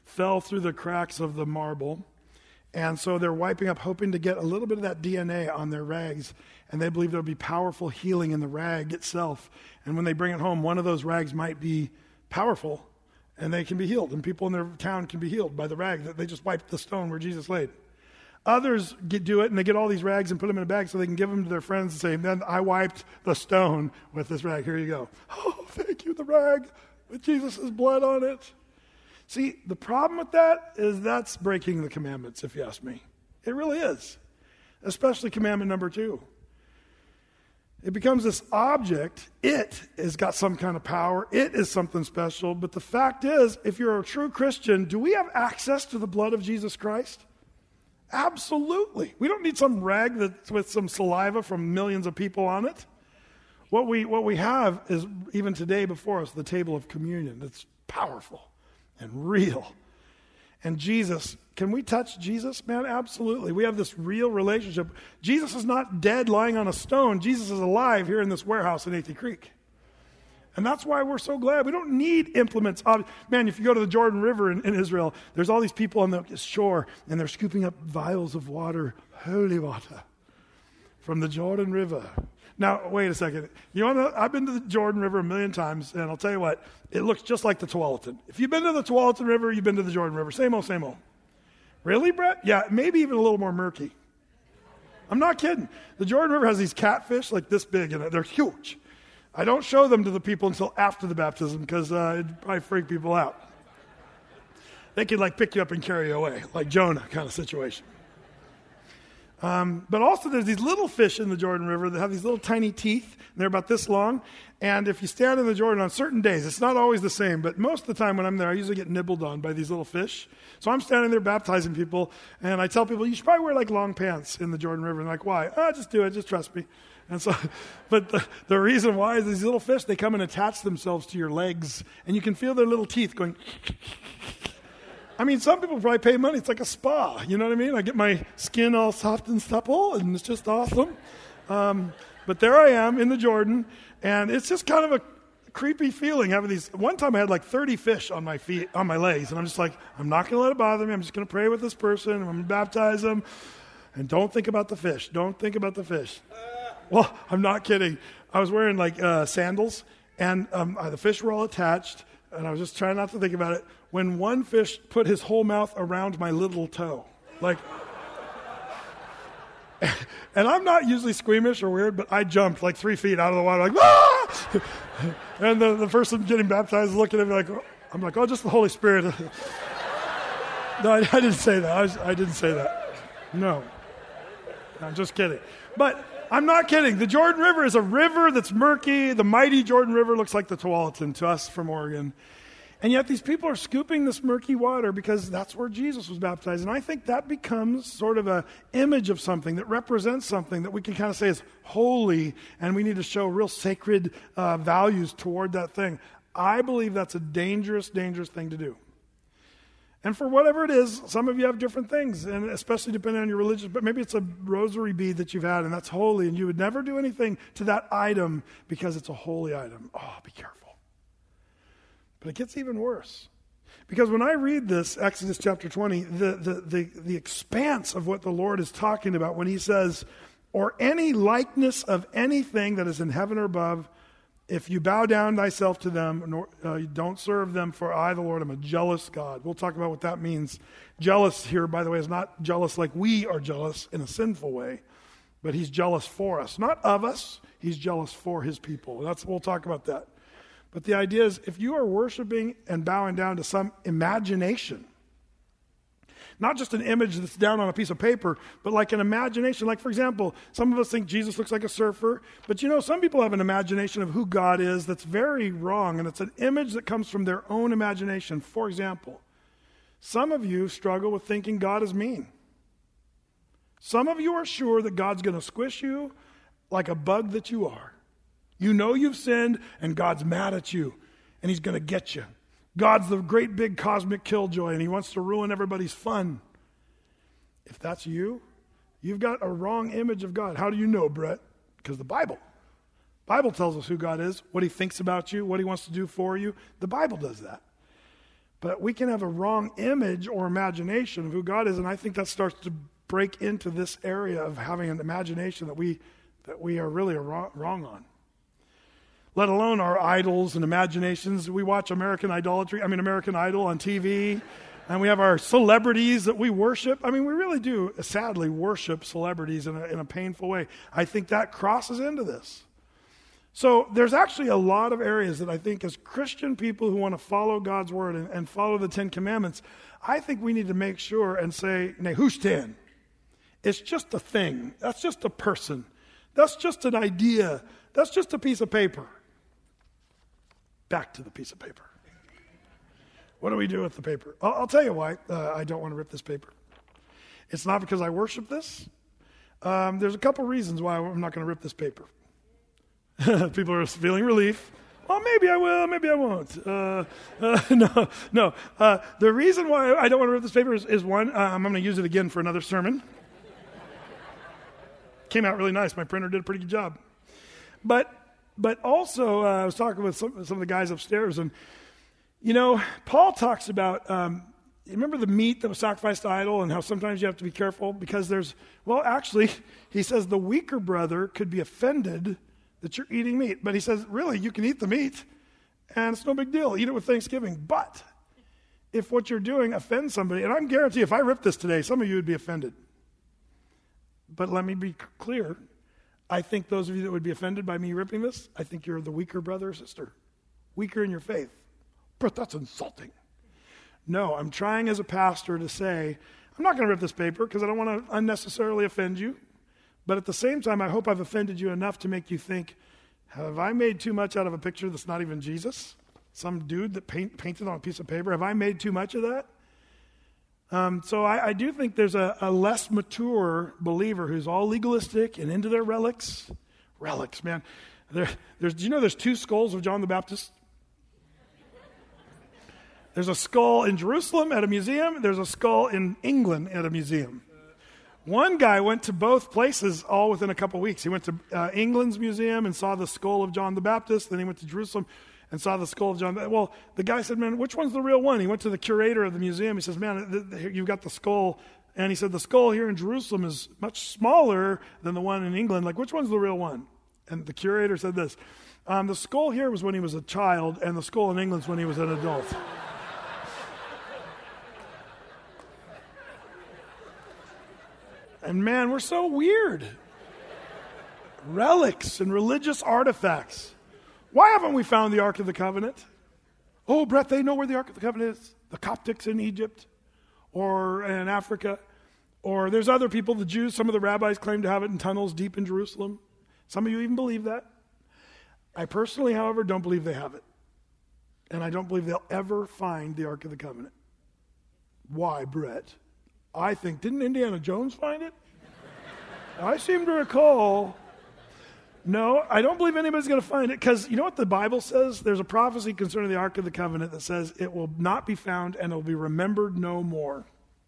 fell through the cracks of the marble. And so they're wiping up, hoping to get a little bit of that DNA on their rags. And they believe there'll be powerful healing in the rag itself. And when they bring it home, one of those rags might be powerful, and they can be healed. And people in their town can be healed by the rag that they just wiped the stone where Jesus laid. Others do it, and they get all these rags and put them in a bag so they can give them to their friends and say, then I wiped the stone with this rag. Here you go. Oh, thank you, the rag with Jesus' blood on it. See, the problem with that is that's breaking the commandments, if you ask me. It really is, especially commandment number 2. It becomes this object. It has got some kind of power. It is something special. But the fact is, if you're a true Christian, do we have access to the blood of Jesus Christ? Absolutely. We don't need some rag that's with some saliva from millions of people on it. What we have is, even today before us, the table of communion. It's powerful and real. And Jesus, can we touch Jesus? Man, absolutely. We have this real relationship. Jesus is not dead lying on a stone. Jesus is alive here in this warehouse in Athey Creek. And that's why we're so glad. We don't need implements. Man, if you go to the Jordan River in Israel, there's all these people on the shore, and they're scooping up vials of water, holy water, from the Jordan River. Now, wait a second. I've been to the Jordan River a million times, and I'll tell you what, it looks just like the Tualatin. If you've been to the Tualatin River, you've been to the Jordan River. Same old, same old. Really, Brett? Yeah, maybe even a little more murky. I'm not kidding. The Jordan River has these catfish like this big in it. They're huge. I don't show them to the people until after the baptism because it'd probably freak people out. They could pick you up and carry you away, like Jonah kind of situation. But also there's these little fish in the Jordan River that have these little tiny teeth. And they're about this long. And if you stand in the Jordan on certain days, it's not always the same, but most of the time when I'm there, I usually get nibbled on by these little fish. So I'm standing there baptizing people, and I tell people, you should probably wear long pants in the Jordan River. And they're like, why? Just do it. Just trust me. And so, but the reason why is these little fish, they come and attach themselves to your legs, and you can feel their little teeth going. I mean, some people probably pay money. It's like a spa. You know what I mean? I get my skin all soft and supple, and it's just awesome. But there I am in the Jordan, and it's just kind of a creepy feeling having these. One time I had 30 fish on my feet, on my legs, and I'm just like, I'm not going to let it bother me. I'm just going to pray with this person, and I'm going to baptize them. And don't think about the fish. Don't think about the fish. Well, I'm not kidding. I was wearing sandals, and the fish were all attached, and I was just trying not to think about it. When one fish put his whole mouth around my little toe, and I'm not usually squeamish or weird, but I jumped 3 feet out of the water, ah! And the person getting baptized is looking at me I'm like, oh, just the Holy Spirit. No, I didn't say that. I didn't say that. No, I'm just kidding. But I'm not kidding. The Jordan River is a river that's murky. The mighty Jordan River looks like the Tualatin to us from Oregon. And yet these people are scooping this murky water because that's where Jesus was baptized. And I think that becomes sort of an image of something that represents something that we can kind of say is holy, and we need to show real sacred values toward that thing. I believe that's a dangerous, dangerous thing to do. And for whatever it is, some of you have different things, and especially depending on your religion, but maybe it's a rosary bead that you've had, and that's holy, and you would never do anything to that item because it's a holy item. Oh, be careful. But it gets even worse. Because when I read this, Exodus chapter 20, the expanse of what the Lord is talking about when he says, or any likeness of anything that is in heaven or above, if you bow down thyself to them, you don't serve them, for I, the Lord, am a jealous God. We'll talk about what that means. Jealous here, by the way, is not jealous like we are jealous in a sinful way, but he's jealous for us. Not of us, he's jealous for his people. We'll talk about that. But the idea is, if you are worshiping and bowing down to some imagination, not just an image that's down on a piece of paper, but like an imagination. For example, some of us think Jesus looks like a surfer, but some people have an imagination of who God is that's very wrong, and it's an image that comes from their own imagination. For example, some of you struggle with thinking God is mean. Some of you are sure that God's going to squish you like a bug that you are. You know you've sinned, and God's mad at you, and he's going to get you. God's the great big cosmic killjoy, and he wants to ruin everybody's fun. If that's you, you've got a wrong image of God. How do you know, Brett? Because the Bible tells us who God is, what he thinks about you, what he wants to do for you. The Bible does that. But we can have a wrong image or imagination of who God is, and I think that starts to break into this area of having an imagination that we are really wrong on. Let alone our idols and imaginations. We watch American Idol on TV, and we have our celebrities that we worship. I mean, we really do, sadly, worship celebrities in a painful way. I think that crosses into this. So there's actually a lot of areas that I think as Christian people who want to follow God's word and follow the Ten Commandments, I think we need to make sure and say, Nehushtan. It's just a thing. That's just a person. That's just an idea. That's just a piece of paper. Back to the piece of paper. What do we do with the paper? I'll tell you why I don't want to rip this paper. It's not because I worship this. There's a couple reasons why I'm not going to rip this paper. People are feeling relief. Well, maybe I will, maybe I won't. No. The reason why I don't want to rip this paper is one, I'm going to use it again for another sermon. Came out really nice. My printer did a pretty good job. But also, I was talking with some of the guys upstairs, and, Paul talks about, you remember the meat that was sacrificed to idol and how sometimes you have to be careful because he says the weaker brother could be offended that you're eating meat. But he says, really, you can eat the meat, and it's no big deal. Eat it with Thanksgiving. But if what you're doing offends somebody, and I guarantee if I ripped this today, some of you would be offended. But let me be clear. I think those of you that would be offended by me ripping this, I think you're the weaker brother or sister. Weaker in your faith. But that's insulting. No, I'm trying as a pastor to say, I'm not going to rip this paper because I don't want to unnecessarily offend you. But at the same time, I hope I've offended you enough to make you think, have I made too much out of a picture that's not even Jesus? Some dude that painted on a piece of paper? Have I made too much of that? So I do think there's a less mature believer who's all legalistic and into their relics. Relics, man. Do you know there's 2 skulls of John the Baptist? There's a skull in Jerusalem at a museum. There's a skull in England at a museum. One guy went to both places all within a couple weeks. He went to England's museum and saw the skull of John the Baptist. Then he went to Jerusalem and saw the skull of John. Well, the guy said, man, which one's the real one? He went to the curator of the museum. He says, man, you've got the skull. And he said, the skull here in Jerusalem is much smaller than the one in England. Like, which one's the real one? And the curator said this, the skull here was when he was a child, and the skull in England's when he was an adult. And man, we're so weird. Relics and religious artifacts. Why haven't we found the Ark of the Covenant? Oh, Brett, they know where the Ark of the Covenant is. The Coptics in Egypt or in Africa. Or there's other people, the Jews, some of the rabbis claim to have it in tunnels deep in Jerusalem. Some of you even believe that. I personally, however, don't believe they have it. And I don't believe they'll ever find the Ark of the Covenant. Why, Brett? I think, didn't Indiana Jones find it? I seem to recall. No, I don't believe anybody's going to find it because you know what the Bible says? There's a prophecy concerning the Ark of the Covenant that says it will not be found and it will be remembered no more.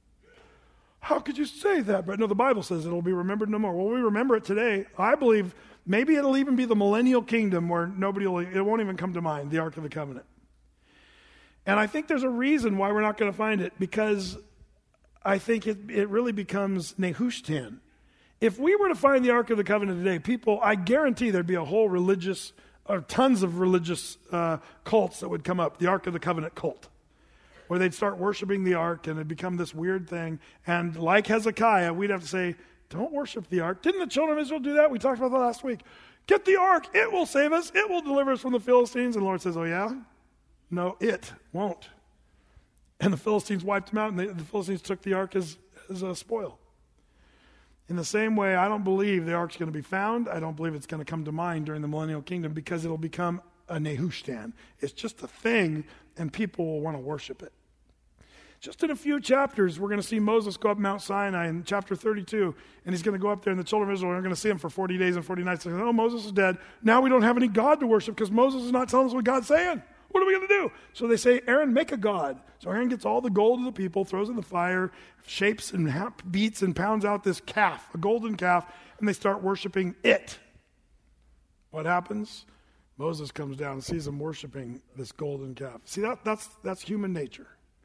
How could you say that? But no, the Bible says it will be remembered no more. Well, we remember it today. I believe maybe it'll even be the millennial kingdom where it won't even come to mind, the Ark of the Covenant. And I think there's a reason why we're not going to find it because I think it really becomes Nehushtan. If we were to find the Ark of the Covenant today, people, I guarantee there'd be a whole religious, or tons of religious cults that would come up, the Ark of the Covenant cult, where they'd start worshiping the Ark and it'd become this weird thing. And like Hezekiah, we'd have to say, don't worship the Ark. Didn't the children of Israel do that? We talked about that last week. Get the Ark. It will save us. It will deliver us from the Philistines. And the Lord says, oh yeah? No, it won't. And the Philistines wiped them out, and the Philistines took the ark as a spoil. In the same way, I don't believe the ark's going to be found. I don't believe it's going to come to mind during the millennial kingdom because it'll become a Nehushtan. It's just a thing, and people will want to worship it. Just in a few chapters, we're going to see Moses go up Mount Sinai in chapter 32, and he's going to go up there, and the children of Israel are going to see him for 40 days and 40 nights. They're going, oh, Moses is dead. Now we don't have any God to worship because Moses is not telling us what God's saying. What are we going to do? So they say, Aaron, make a god. So Aaron gets all the gold of the people, throws it in the fire, shapes and beats and pounds out this calf, a golden calf, and they start worshiping it. What happens? Moses comes down and sees them worshiping this golden calf. See, that's human nature.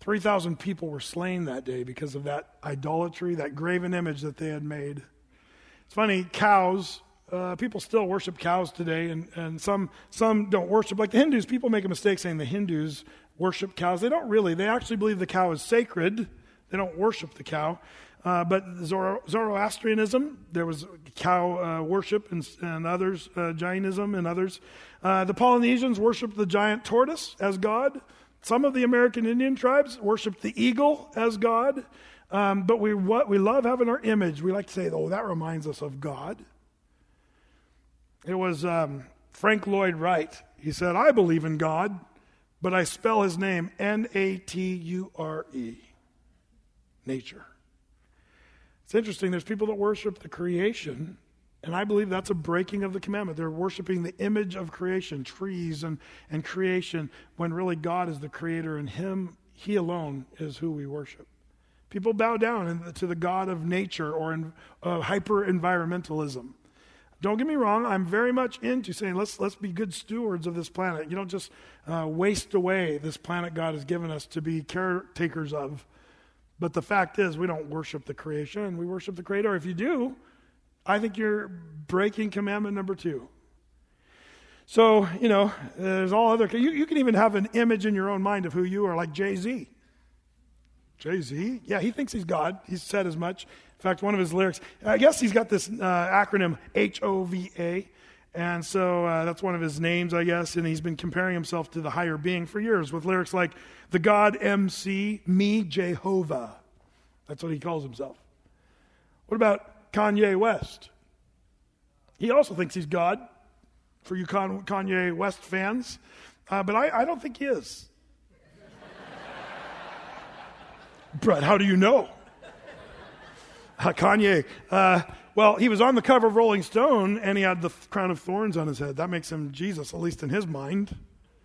3,000 people were slain that day because of that idolatry, that graven image that they had made. It's funny, cows, people still worship cows today, and some don't worship. Like the Hindus, people make a mistake saying the Hindus worship cows. They don't really. They actually believe the cow is sacred. They don't worship the cow. But Zoroastrianism, there was cow worship, and others, Jainism and others. The Polynesians worshiped the giant tortoise as God. Some of the American Indian tribes worshiped the eagle as God. But we love having our image. We like to say, oh, that reminds us of God. It was Frank Lloyd Wright. He said, I believe in God, but I spell his name Nature. Nature. It's interesting. There's people that worship the creation, and I believe that's a breaking of the commandment. They're worshiping the image of creation, trees and creation, when really God is the creator, and He alone is who we worship. People bow down to the God of nature or hyper-environmentalism. Don't get me wrong, I'm very much into saying let's be good stewards of this planet. You don't just waste away this planet God has given us to be caretakers of. But the fact is, we don't worship the creation, we worship the Creator. If you do, I think you're breaking commandment number 2. So, there's all other... You can even have an image in your own mind of who you are, like Jay-Z. Jay-Z? Yeah, he thinks he's God. He's said as much. In fact, one of his lyrics, I guess he's got this acronym, HOVA, and so that's one of his names, I guess, and he's been comparing himself to the higher being for years with lyrics like, the God MC, me, Jehovah. That's what he calls himself. What about Kanye West? He also thinks he's God, for you Kanye West fans, but I don't think he is. Brett, how do you know? Kanye, well, he was on the cover of Rolling Stone, and he had the crown of thorns on his head. That makes him Jesus, at least in his mind.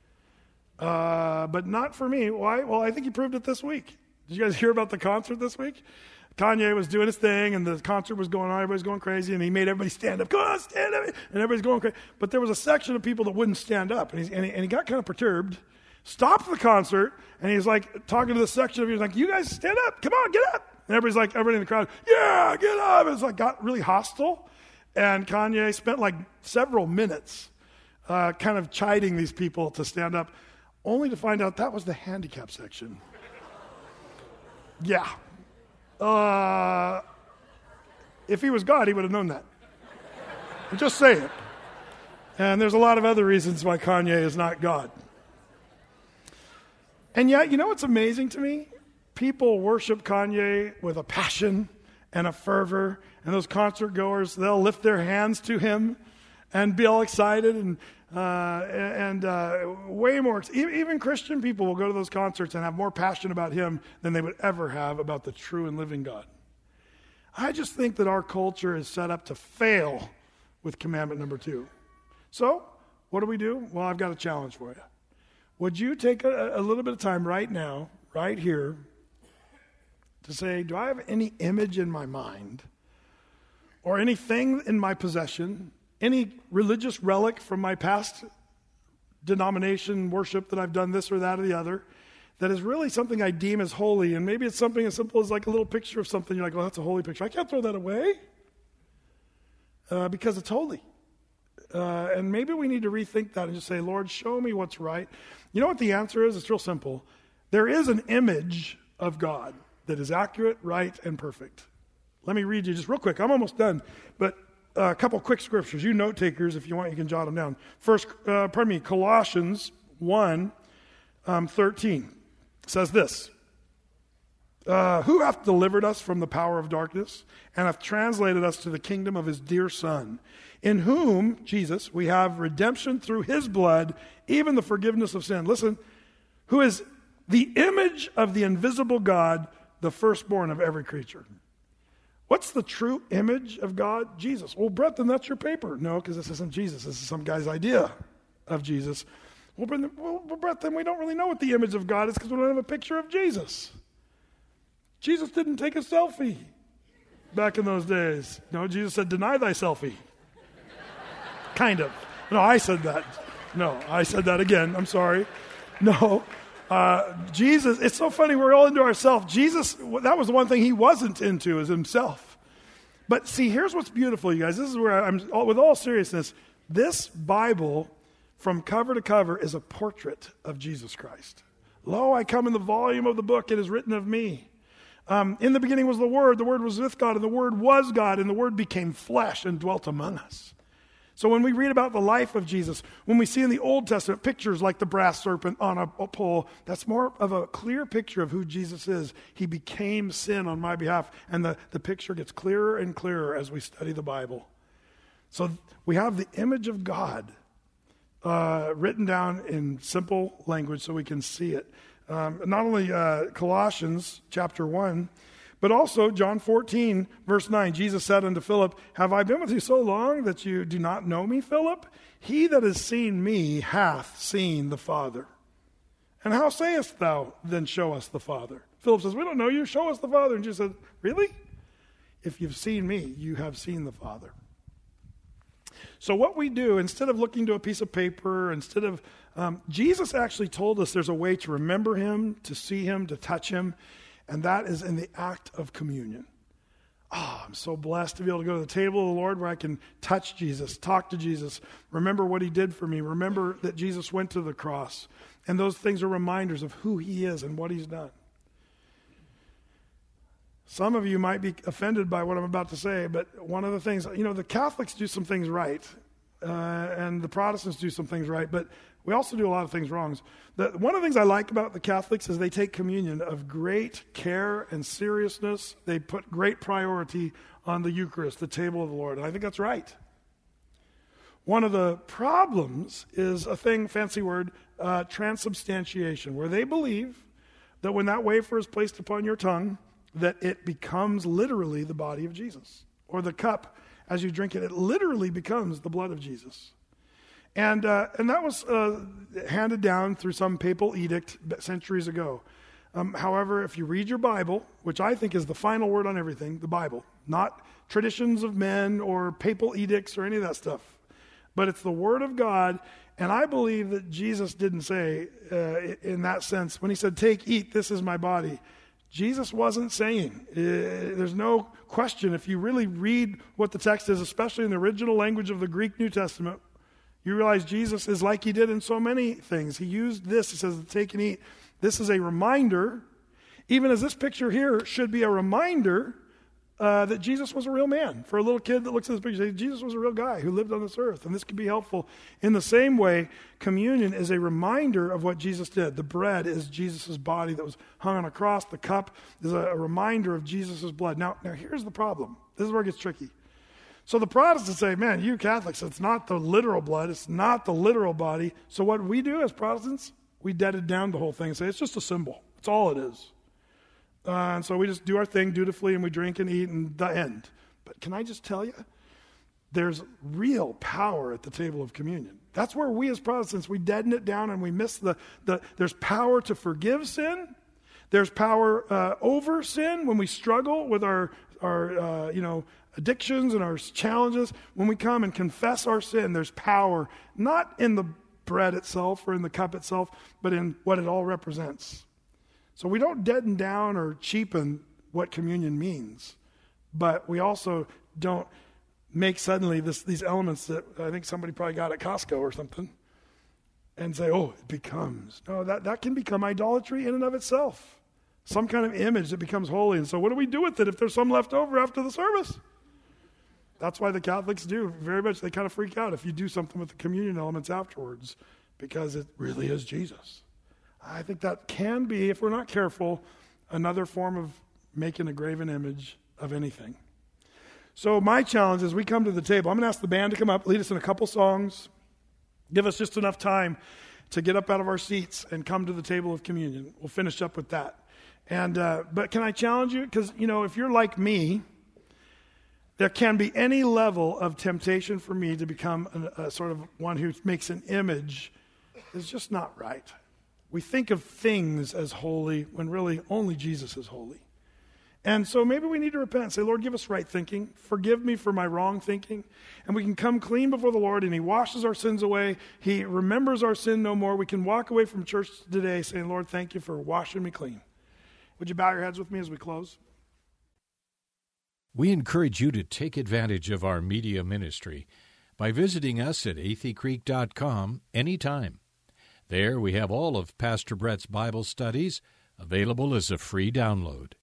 But not for me. Why? Well, I think he proved it this week. Did you guys hear about the concert this week? Kanye was doing his thing, and the concert was going on. Everybody's going crazy, and he made everybody stand up. Come on, stand up! And everybody's going crazy. But there was a section of people that wouldn't stand up, and he got kind of perturbed. Stopped the concert, and he's like talking to this section of you. He's like, "You guys stand up! Come on, get up!" And everybody in the crowd, "Yeah, get up!" It's like got really hostile, and Kanye spent like several minutes, kind of chiding these people to stand up, only to find out that was the handicap section. Yeah. If he was God, he would have known that. I'm just saying. And there's a lot of other reasons why Kanye is not God. And yet, you know what's amazing to me? People worship Kanye with a passion and a fervor, and those concert goers, they'll lift their hands to him and be all excited and way more. Even Christian people will go to those concerts and have more passion about him than they would ever have about the true and living God. I just think that our culture is set up to fail with commandment number 2. So, what do? Well, I've got a challenge for you. Would you take a little bit of time right now, right here, to say, do I have any image in my mind or anything in my possession, any religious relic from my past denomination worship that I've done this or that or the other, that is really something I deem as holy, and maybe it's something as simple as like a little picture of something, you're like, well, that's a holy picture. I can't throw that away because it's holy. And maybe we need to rethink that and just say, Lord, show me what's right. You know what the answer is? It's real simple. There is an image of God that is accurate, right, and perfect. Let me read you just real quick. I'm almost done, but a couple quick scriptures. You note takers, if you want, you can jot them down. Colossians 1:13 says this. Who hath delivered us from the power of darkness and hath translated us to the kingdom of his dear Son, in whom, Jesus, we have redemption through his blood, even the forgiveness of sin. Listen, who is the image of the invisible God, the firstborn of every creature. What's the true image of God? Jesus. Well, Brett, then that's your paper. No, because this isn't Jesus. This is some guy's idea of Jesus. Well, Brett, then we don't really know what the image of God is because we don't have a picture of Jesus. Jesus didn't take a selfie back in those days. No, Jesus said, deny thy selfie. Kind of. No, I said that. No, I said that again. I'm sorry. No. Jesus, it's so funny, we're all into ourselves. Jesus, that was the one thing he wasn't into, is himself. But see, here's what's beautiful, you guys. This is where with all seriousness, this Bible, from cover to cover, is a portrait of Jesus Christ. Lo, I come in the volume of the book, it is written of me. In the beginning was the Word was with God, and the Word was God, and the Word became flesh and dwelt among us. So when we read about the life of Jesus, when we see in the Old Testament pictures like the brass serpent on a pole, that's more of a clear picture of who Jesus is. He became sin on my behalf, and the picture gets clearer and clearer as we study the Bible. So we have the image of God written down in simple language so we can see it. Not only Colossians chapter 1, but also John 14, verse 9, Jesus said unto Philip, have I been with you so long that you do not know me, Philip? He that has seen me hath seen the Father. And how sayest thou, then show us the Father? Philip says, we don't know you, show us the Father. And Jesus said, really? If you've seen me, you have seen the Father. So what we do, instead of looking to a piece of paper, Jesus actually told us there's a way to remember him, to see him, to touch him, and that is in the act of communion. I'm so blessed to be able to go to the table of the Lord where I can touch Jesus, talk to Jesus, remember what he did for me, remember that Jesus went to the cross. And those things are reminders of who he is and what he's done. Some of you might be offended by what I'm about to say, but one of the things, the Catholics do some things right, and the Protestants do some things right, but we also do a lot of things wrong. One of the things I like about the Catholics is they take communion of great care and seriousness. They put great priority on the Eucharist, the table of the Lord, and I think that's right. One of the problems is a thing, fancy word, transubstantiation, where they believe that when that wafer is placed upon your tongue, that it becomes literally the body of Jesus. Or the cup, as you drink it, it literally becomes the blood of Jesus. And that was handed down through some papal edict centuries ago. However, if you read your Bible, which I think is the final word on everything, the Bible, not traditions of men or papal edicts or any of that stuff, but it's the Word of God, and I believe that Jesus didn't say, in that sense, when he said, take, eat, this is my body, Jesus wasn't saying, there's no question, if you really read what the text is, especially in the original language of the Greek New Testament, you realize Jesus is like he did in so many things. He used this, he says, take and eat. This is a reminder, even as this picture here should be a reminder that Jesus was a real man. For a little kid that looks at this picture, Jesus was a real guy who lived on this earth, and this could be helpful. In the same way, communion is a reminder of what Jesus did. The bread is Jesus' body that was hung on a cross. The cup is a reminder of Jesus' blood. Now here's the problem. This is where it gets tricky. So the Protestants say, man, you Catholics, it's not the literal blood, it's not the literal body. So what we do as Protestants, we deaded down the whole thing and say, it's just a symbol. It's all it is. And so we just do our thing dutifully, and we drink and eat, and the end. But can I just tell you, there's real power at the table of communion. That's where we as Protestants, we deaden it down, and we miss there's power to forgive sin. There's power over sin when we struggle with our addictions and our challenges. When we come and confess our sin, there's power, not in the bread itself or in the cup itself, but in what it all represents. So we don't deaden down or cheapen what communion means, but we also don't make suddenly these elements that I think somebody probably got at Costco or something and say, oh, it becomes. No, that can become idolatry in and of itself. Some kind of image that becomes holy. And so what do we do with it if there's some left over after the service? That's why the Catholics do very much. They kind of freak out if you do something with the communion elements afterwards, because it really is Jesus. I think that can be, if we're not careful, another form of making a graven image of anything. So my challenge is we come to the table. I'm going to ask the band to come up, lead us in a couple songs, give us just enough time to get up out of our seats and come to the table of communion. We'll finish up with that. But can I challenge you? Because, if you're like me, there can be any level of temptation for me to become a sort of one who makes an image. It's just not right. We think of things as holy when really only Jesus is holy. And so maybe we need to repent and say, Lord, give us right thinking. Forgive me for my wrong thinking. And we can come clean before the Lord, and he washes our sins away. He remembers our sin no more. We can walk away from church today saying, Lord, thank you for washing me clean. Would you bow your heads with me as we close? We encourage you to take advantage of our media ministry by visiting us at atheycreek.com anytime. There we have all of Pastor Brett's Bible studies available as a free download.